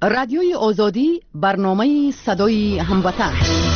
رادیوی آزادی برنامه صدای هموطن.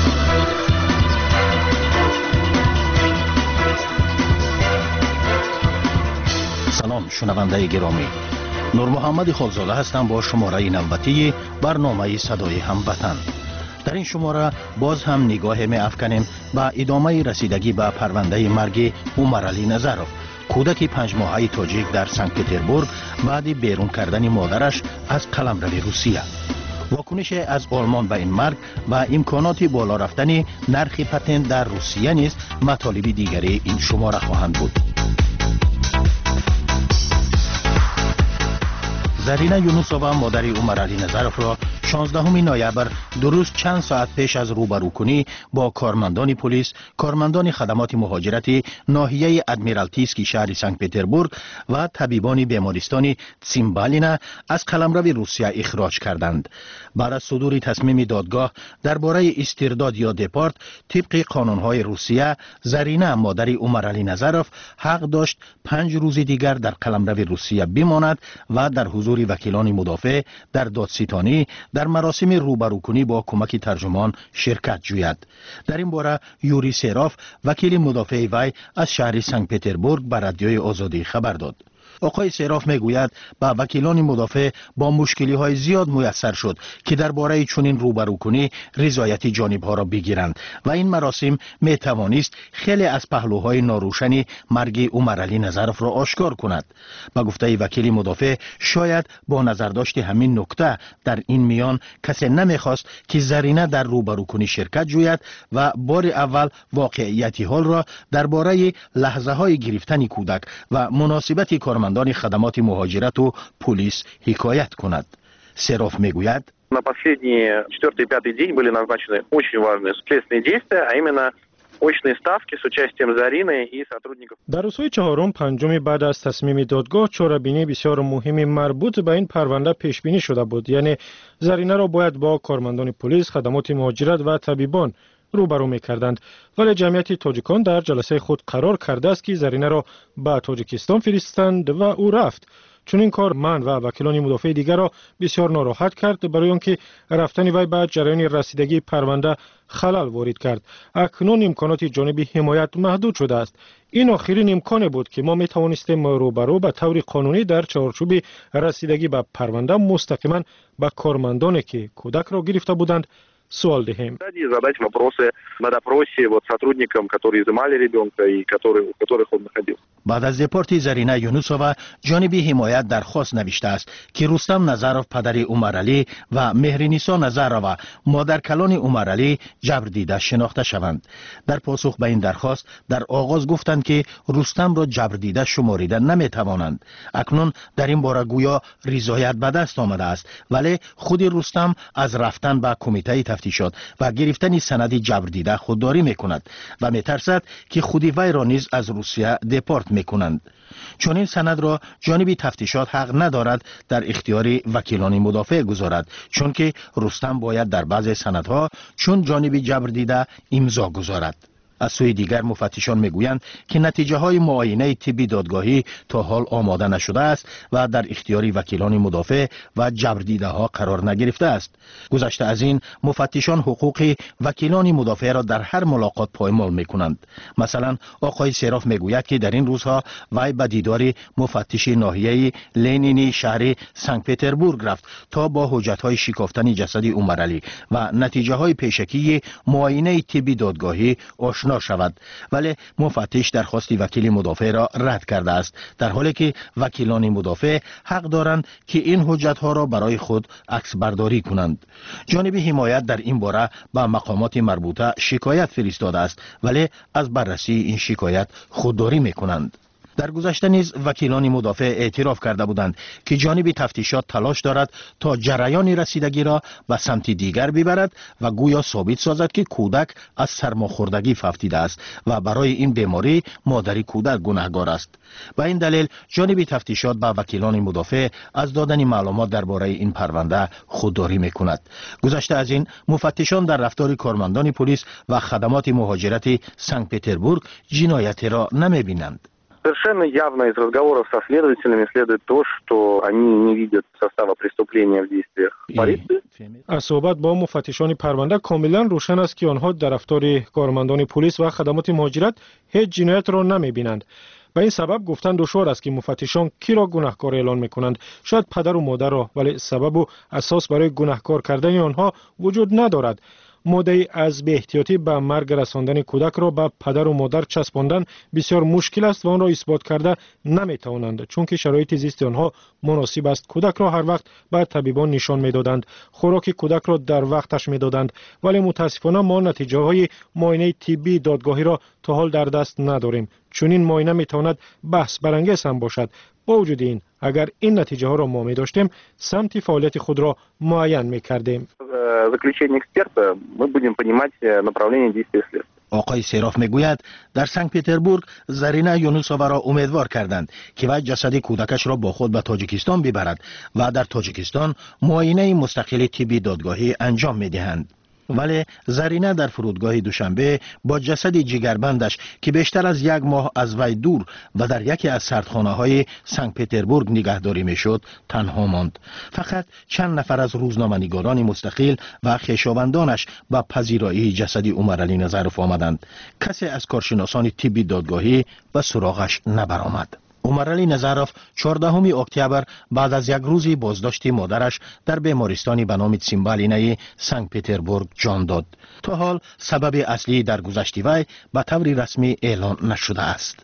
سلام شنونده گرامی، نور محمد خالزاده هستم با شماره نوبتی برنامه صدای هموطن. در این شماره باز هم نگاه می افکنیم به ادامه رسیدگی به پرونده مرگ عمر علی نظرов، کودک 5 ماهه تاجیک در سنت پتربورگ بعد بیرون کردن مادرش از قلمرو روسیه. واکنش از آلمان به این مرگ و امکانات بالا رفتن نرخ پتنت در روسیه نیز مطالب دیگری این شماره خواهند بود. زرینه یونوسووا مادر عمر علی نظرov را 16 نوامبر درست چند ساعت پیش از روبروکنی با کارمندان پلیس، کارمندان خدمات مهاجرتی ناحیه ادمیرالتیسکی شهر سنت پتربورگ و طبیبان بیمارستان تسیمبالینا از قلمرو روسیه اخراج کردند. بعد از صدور تصمیم دادگاه درباره استرداد یا دپارت طبق قانونهای روسیه، زرینه مادر عمر علی نظرov حق داشت 5 روز دیگر در قلمرو روسیه بماند و در حضور وکیلان مدافع در دادستانی در مراسم روبروکنی با کمک ترجمان شرکت جوید. در این باره یوری سراف وکیل مدافع وی از شهر سنت پتربورگ به رادیوی آزادی خبر داد. آقای سراف میگوید با وکیلان مدافع با مشکلی های زیاد میسر شد که درباره چنین روبروکنی رضایت جانب ها را بگیرند و این مراسم می توانست خیلی از پهلوهای ناروشن مرگ عمر علی نظرov را آشکار کند. با گفته وکیل مدافع شاید با نظرداشت همین نکته در این میان کسی نمیخواست که زرینه در روبروکنی شرکت جوید و بار اول واقعیت حال را درباره لحظه های گرفتن کودک و مناسبت کارمندان خدمات مهاجرت و پلیس حکایت کند. سراف میگوید На последний 4-й 5-й день были назначены очень важные следственные действия, а именно очные ставки с участием Зарины и сотрудников. در روزهای چهارم پنجم بعد از تصمیم دادگاه چاره‌بینی بسیار مهمی مربوط به این پرونده پیش بینی شده بود. یعنی زرینه را باید با کارمندان پلیس، خدمات مهاجرت و طبیبان روبرو می‌کردند، ولی جمعیت تاجیکان در جلسه خود قرار کرده است که زرینه را به تاجیکستان فرستند و او رفت. چون این کار من و وکیلان مدافع دیگر را بسیار ناراحت کرد، برای آنکه رفتن وی به جریان رسیدگی پرونده خلل وارد کرد. اکنون امکانات جانب حمایت محدود شده است. این آخرین امکان بود که ما می توانستیم روبرو به طور قانونی در چارچوب رسیدگی به پرونده مستقیما به کارمندانی که کودک را گرفته بودند سوال دهیم. Задать вопросы на допросе вот сотрудникам, которые изымали ребенка и у которых он находился. بعد از دپارت زرینه یونوسووا جانب حمایت درخواست نوشته است که رستم نظرov پدر عمر علی و مهرنیسا نظرova مادر کلان عمر علی جبر دیده شناخته شوند. در پاسخ به این درخواست در آغاز گفتند که رستم را جبر دیده شماریده نمی توانند. اکنون در این باره گویا رضایت به دست آمده است، ولی خود رستم از رفتن به کمیته تفتیشات و گرفتن سند جبر دیده خودداری میکند و میترسد که خود وی را نیز از روسیه دپارت میکنند. چون این سند را جانب تفتیشات حق ندارد در اختیار وکیلان مدافع گذارد، چون که رستم باید در بعض سندها چون جانب جبر دیده امضا گذارد. از سوی دیگر مفتشان میگویند که نتیجه های معاینه طبی دادگاهی تا حال آماده نشده است و در اختیار وکیلان مدافع و جبردیده ها قرار نگرفته است. گذشته از این مفتشان حقوق وکیلان مدافع را در هر ملاقات پایمال میکنند. مثلا آقای سراف میگوید که در این روزها وی به دیدار مفتش ناحیه لنینی شهر سنت پتربورگ رفت تا با حجت های شکافتن جسد عمر علی و نتیجه های پیشکی معاینه طبی دادگاهی آشنا شود، ولی مفتش درخواست وکیل مدافع را رد کرده است، در حالی که وکیلان مدافع حق دارند که این حجت ها را برای خود عکس برداری کنند. جانب حمایت در این باره به مقامات مربوطه شکایت فرستاده است، ولی از بررسی این شکایت خودداری میکنند. در گذشته نیز وکیلان مدافع اعتراف کرده بودند که جانب تفتیشات تلاش دارد تا جریان رسیدگی را به سمت دیگر ببرد و گویا ثابت سازد که کودک از سرماخوردگی فوتیده است و برای این بیماری مادر کودک گناهکار است. به این دلیل جانب تفتیشات با وکیلان مدافع از دادن معلومات درباره این پرونده خودداری میکند. گذشته از این مفتشان در رفتار کارمندان پلیس و خدمات مهاجرت سنت پتربورگ جنایتی را نمیبینند. Совершенно явно из разговоров со следователями следует то, что они не видят состава преступления в действиях полиции. از صحبت با مفتشان پرونده کاملا روشن است که آنها در رفتار کارمندان پلیس و خدمات مهاجرت هیچ جنایت را نمی‌بینند. به این سبب گفتن دشوار است که مفتشان کی را گناهکار اعلان می‌کنند. شاید پدر و مادر را، ولی سبب و اساس برای گناهکار کردن آنها وجود ندارد. مدعی از بی احتیاطی به مرگ رساندن کودک را به پدر و مادر چسباندن بسیار مشکل است و آن را اثبات کرده نمی‌توانند، چون که شرایط زیست آنها مناسب است. کودک را هر وقت به طبیبان نشان می‌دادند، خوراک کودک را در وقتش می‌دادند، ولی متاسفانه ما نتیجه‌های معاینه طبی دادگاهی را تا حال در دست نداریم. چون این معاینه می‌تواند بحث برانگیز هم باشد. با وجود این، اگر این نتیجه ها را ما می‌داشتیم، سمت فعالیت خود را معین می‌کردیم. Заключение эксперта мы будем понимать направление действия следствия. آقای سیراف میگوید در سنت پتربورگ زرینه یونوسووا را امیدوار کردند که وی جسد کودکش را با خود به تاجیکستان ببرد و در تاجیکستان معاینه مستقل طبی دادگاهی انجام می‌دهند. ولی زرینه در فرودگاه دوشنبه با جسد جگربندش که بیشتر از 1 ماه از وی دور و در یکی از سردخانه‌های سنت پتربورگ نگهداری میشد تنها ماند. فقط چند نفر از روزنامه‌نگاران مستقل و خویشاوندانش به پذیرایی جسد عمرعلی نظرف آمدند. کسی از کارشناسان طبی دادگاهی به سراغش نبرآمد. عمرعلی نظرف 14 اکتبر بعد از 1 روز بازداشت مادرش در بیمارستانی به نام تسیمبالینه سنت پتربورگ جان داد. تا حال سبب اصلی در گذشت وی به طور رسمی اعلان نشده است.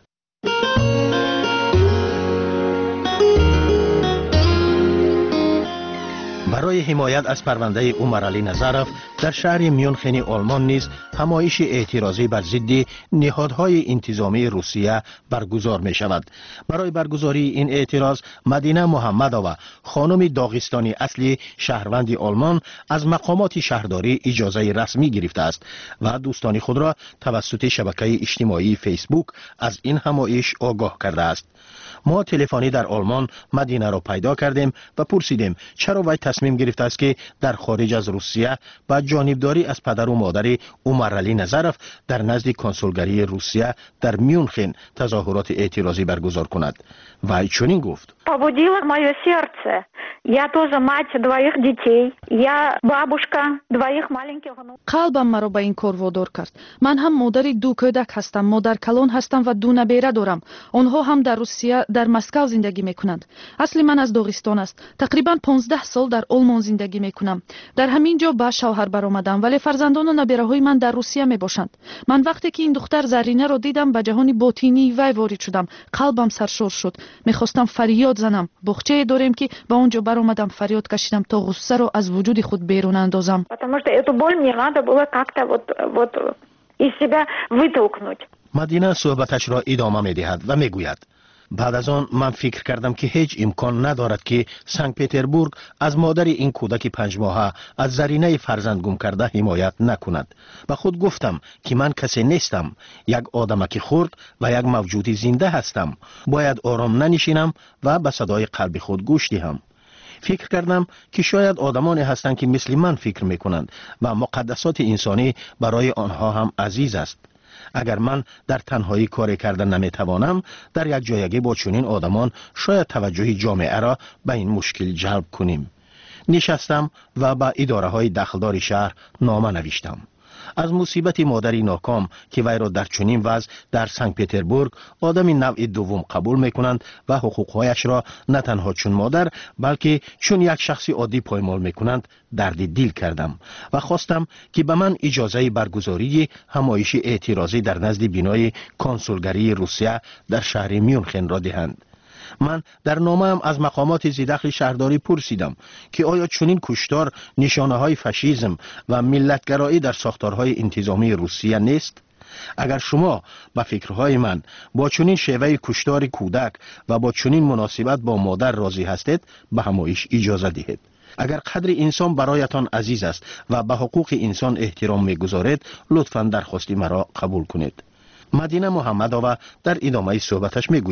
برای حمایت از پرونده عمرعلی نظرف در شهر میونخن آلمان نیز همایش اعتراضی بر ضد نهادهای انتظامی روسیه برگزار می شود. برای برگزاری این اعتراض مدینه محمدووا خانم داغستانی اصلی شهروند آلمان از مقامات شهرداری اجازه رسمی گرفته است و دوستان خود را توسط شبکه اجتماعی فیسبوک از این همایش آگاه کرده است. ما تلفنی در آلمان مدینه را پیدا کردیم و پرسیدیم چرا وی تصمیم گرفته است که در خارج از روسیه با جانبداری از پدر و مادر عمرعلی نظرف در نزد کنسولگری روسیه در میونخن تظاهرات اعتراضی برگزار کند. وی چنین گفت: побудило мое сердце. Я тоже мать 2 детей. Я бабушка 2 маленьких внуков. قلبم مرا به این کار وادار کرد. من هم مادر 2 کودک هستم، مادر کلان هستم و 2 نبیره دارم. آنها هم در روسیه در مسکو زندگی میکنند. اصلی من از داغستان است. تقریبا 15 سال در آلمان زندگی میکنم. در همین جا به شوهر برآمدم، ولی فرزندان و نبیره های من در روسیه میباشند. من وقتی که این دختر زرینه را دیدم به جهان باطنی وی وارد شدم. قلبم سرشار شد. میخواستم فریاد زنم. بخچه داریم که به اونجا برآمدم، فریاد کشیدم تا غصه رو از وجود خود بیرون اندازم. Потому что эту боль мне надо было как-то вот из себя вытолкнуть. مدینه صحبتش را ادامه می‌دهد و میگوید: بعد از آن من فکر کردم که هیچ امکان ندارد که سنت پتربورگ از مادر این کودک 5 ماهه از زرینه فرزند گم کرده حمایت نکند. و خود گفتم که من کسی نیستم، یک آدمک خرد و یک موجود زنده هستم. باید آرام ننشینم و به صدای قلب خود گوش دهم. فکر کردم که شاید آدمانی هستند که مثل من فکر میکنند و مقدسات انسانی برای آنها هم عزیز است. اگر من در تنهایی کاری کردن نمیتوانم، در یک جایگی با چنین آدمان شاید توجه جامعه را به این مشکل جلب کنیم. نشستم و به اداره های دخلدار شهر نامه نوشتم. از مصیبت مادری ناکام که وی را در چنین وضع در سنت پتربورگ آدمی نوع دوم قبول میکنند و حقوقهایش را نه تنها چون مادر بلکه چون یک شخص عادی پایمال میکنند درد دل کردم و خواستم که به من اجازه برگزاری همایش اعتراضی در نزد بینای کنسولگری روسیه در شهر میونخن را دهند. من در نامه‌ام از مقامات زیدخل شهرداری پرسیدم که آیا چنین کشتار نشانه های فاشیسم و ملتگرایی در ساختارهای انتظامی روسیه نیست؟ اگر شما با فکرهای من با چنین شیوه کشتار کودک و با چنین مناسبت با مادر راضی هستید، به همایش اجازه دهید. اگر قدر انسان برایتان عزیز است و به حقوق انسان احترام می‌گذارید، لطفاً درخواست مرا قبول کنید. مدینه محمدووا در ادامه صحبتش میگوید: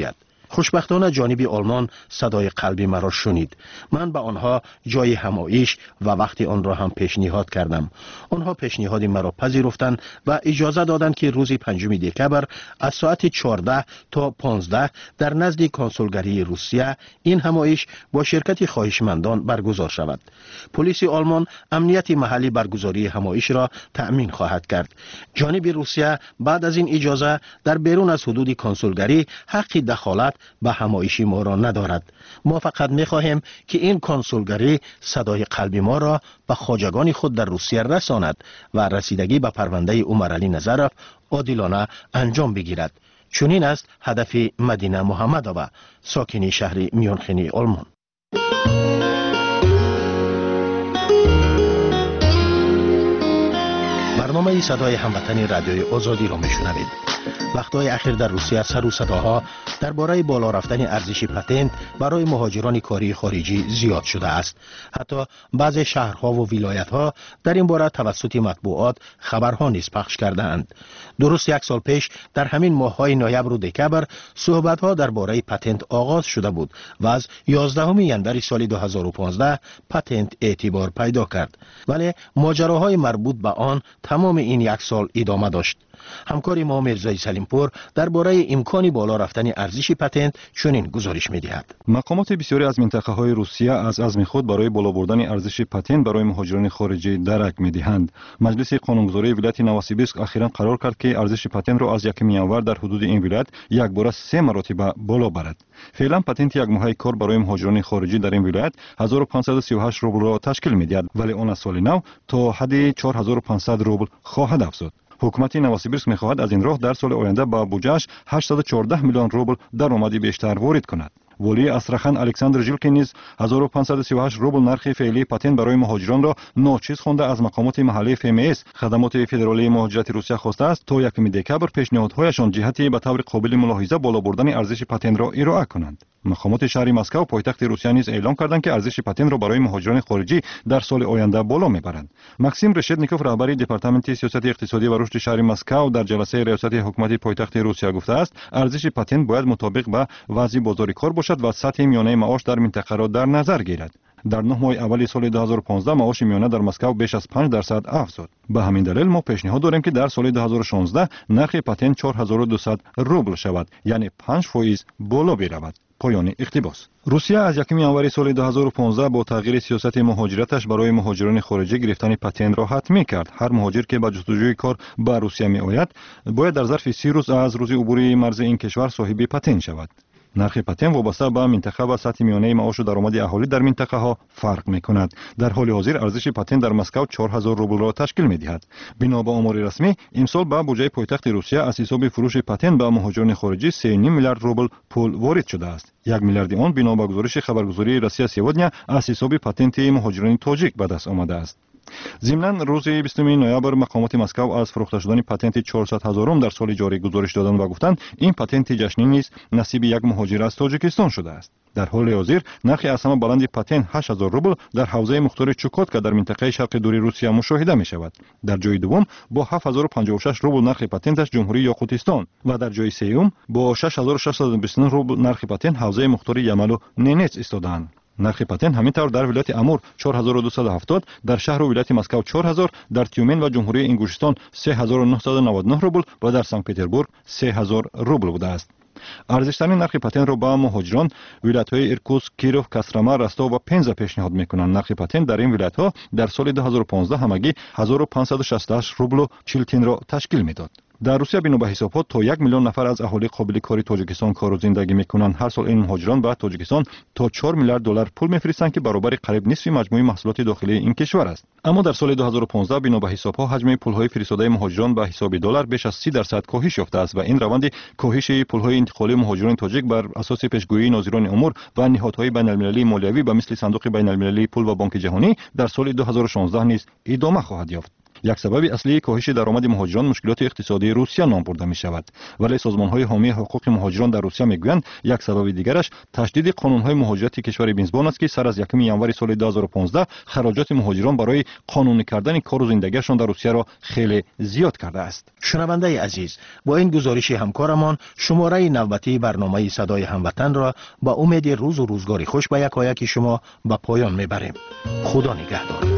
خوشبختانه جانب آلمان صدای قلبی مرا شنید. من به آنها جای همایش و وقت آن را هم پیشنهاد کردم. آنها پیشنهاد مرا پذیرفتند و اجازه دادند که روز 5 دکبر از ساعت 14 تا 15 در نزد کنسولگری روسیه این همایش با شرکت خواهشمندان برگزار شود. پلیس آلمان امنیت محلی برگزاری همایش را تأمین خواهد کرد. جانب روسیه بعد از این اجازه در بیرون از حدود کنسولگری حق دخالت به همایش ما را ندارد. ما فقط می‌خواهیم که این کنسولگری صدای قلبی ما را به خواجگان خود در روسیه رساند و رسیدگی به پرونده عمرعلی نظرов عادلانه انجام بگیرد. چنین است هدف مدینه محمدова، ساکن شهر میونخین آلمان. برنامه صدای هموطن رادیوی آزادی را میشنوید. وقتهای اخیر در روسیه سر و صداها درباره بالا رفتن ارزش پتنت برای مهاجران کاری خارجی زیاد شده است. حتی بعضی شهرها و ولایت‌ها در این باره توسط مطبوعات خبرها نیز پخش کرده‌اند. درست 1 سال پیش در همین ماه‌های نوامبر و دکبر صحبت‌ها درباره پتنت آغاز شده بود و از 11 ژانویه سال 2015 پتنت اعتبار پیدا کرد. ولی ماجراهای مربوط به آن تمام این 1 سال ادامه داشت. همکار ما میرزای سلیمپور درباره امکان بالا رفتن ارزش پتنت چنین گزارش می‌دهد. مقامات بسیاری از منطقه‌های روسیه از عزم خود برای بالا بردن ارزش پتنت برای مهاجران خارجی درک می‌دهند. مجلس قانونگذاری ولایت نووسیبیرسک اخیراً قرار کرد که ارزش پتنت را از 1 ینور در حدود این ولایت یک بار 3 مرتبه بالا برد. فعلا پتنت یک ماهه کار برای مهاجران خارجی در این ولایت 1538 روبل را تشکیل می‌دهد، ولی آن از سال نو تا حد 4500 روبل خواهد افزود. حکومت نووسیبیرسک می‌خواهد از این راه در سال آینده با بودجه‌اش 814 میلیون روبل درآمد بیشتر وارد کند. ولی استراخان الکساندر ژیلکین نیز 1538 روبل نرخ فعلی پتنت برای مهاجران را ناچیز خوانده از مقامات محلی FMS خدمات فدرالی مهاجرت روسیه خواسته است تا 1 دکبر پیشنهادهایشان جهتی به طور قابل ملاحظه بالا بردن ارزش پتنت را ارائه کنند. مقامات شهر مسکو پایتخت روسیه نیز اعلام کردند که ارزش پتنت را برای مهاجران خارجی در سال آینده بالا میبرند. ماکسیم رشدنیکوف رهبر دپارتمنت سیاست اقتصادی و رشد شهر مسکو در جلسه ریاست حکومت پایتخت روسیه گفته است ارزش پتنت باید مطابق با وضع بازار کار و سطح میانه معاش در منطقه را در نظر گیرد. در 9 ماه اول سال 2015 معاش میانه در مسکو بیش از 5% افزود. به همین دلیل ما پیشنهاد داریم که در سال 2016 نرخ پتنت 4200 روبل شود، یعنی 5% بالا برود. پایان اقتباس. روسیه از 1 ینور سال 2015 با تغییر سیاست مهاجرتش برای مهاجران خارجی گرفتن پتنت را حتمی کرد. هر مهاجر که به جستجوی کار به روسیه می آید باید در ظرف 30 روز از روز عبور مرز این کشور صاحب پتنت شود. نرخ پتنت وابسته به منطقه و سطح میانه معاش و درآمد اهالی در منطقه ها فرق می‌کند. در حال حاضر ارزش پتنت در مسکو 4000 روبل را تشکیل می‌دهد. بنا به آمار رسمی امسال به بودجه پایتخت روسیه از حساب فروش پتنت به مهاجران خارجی 3.5 میلیارد روبل پول وارد شده است. 1 میلیارد آن بنا به گزارش خبرگزاری روسیه سیودنیا از حساب پتنت مهاجران تاجیک به دست آمده است. ضمناً روز 20 نوامبر مقامات مسکو از فروخته شدن پتنت 400,000 در سال جاری گزارش دادند و گفتند این پتنت جشنی نیز نصیب یک مهاجر از تاجیکستان شده است. در حال حاضر نرخ از همه بلند پتنت 8000 روبل در حوزه مختار چوکاتکا در منطقه شرق دوری روسیه مشاهده می شود. در جای دوم با 7056 روبل نرخ پتنتش جمهوری یاقوتستان و در جای سوم با 6629 روبل نرخ پتنت حوزه مختار یمل و نینتس ایستادند. نرخ پتنت همینطور در ولایت امور 4270، در شهر و ولایت مسکو 4000، در تیومن و جمهوری انگوشتان 3999 روبل و در سنت پتربورگ 3000 روبل بوده است. ارزش‌ترین نرخ پتنت را با مهاجران ولایت‌های ایرکوتسک، کیروف، کاسترما، رستو و پنزا پیشنهاد می‌کنند. نرخ پتنت در این ولایت‌ها در سال 2015 همگی 1568 روبل و 40 تن را تشکیل می‌داد. در روسیه بنا به حسابات تا 1 میلیون نفر از اهالی قابل کاری تاجیکستان کار و زندگی می‌کنند. هر سال این مهاجران به تاجیکستان تا 4 میلیارد دلار پول می‌فرستند که برابر قریب نصف مجموع محصولات داخلی این کشور است. اما در سال 2015 بنا به حساب‌ها حجم پول‌های فرستاده مهاجران به حساب دلار بیش از 30% کاهش یافته است و این روند کاهش پول‌های انتقالی مهاجران تاجیک بر اساس پیشگویی ناظران امور و نهادهای بین‌المللی مالیوی به مثل صندوق بین‌المللی پول و بانک جهانی در سال 2016 نیز ادامه خواهد یافت. یک سبب اصلی کاهش درآمد مهاجران مشکلات اقتصادی روسیه نام برده می شود، ولی سازمان‌های حامی حقوق مهاجران در روسیه میگویند یک سبب دیگرش تشدید قانون‌های مهاجرت کشور میزبان است که سر از 1 ژانویه سال 2015 خراجات مهاجران برای قانونی کردن کار و زندگیشان در روسیه را خیلی زیاد کرده است. شنونده عزیز، با این گزارش همکارمان شماره نوبتی برنامه صدای هموطن را با امید روز و روزگاری خوش به یکایک شما به پایان میبریم. خدا نگهدار.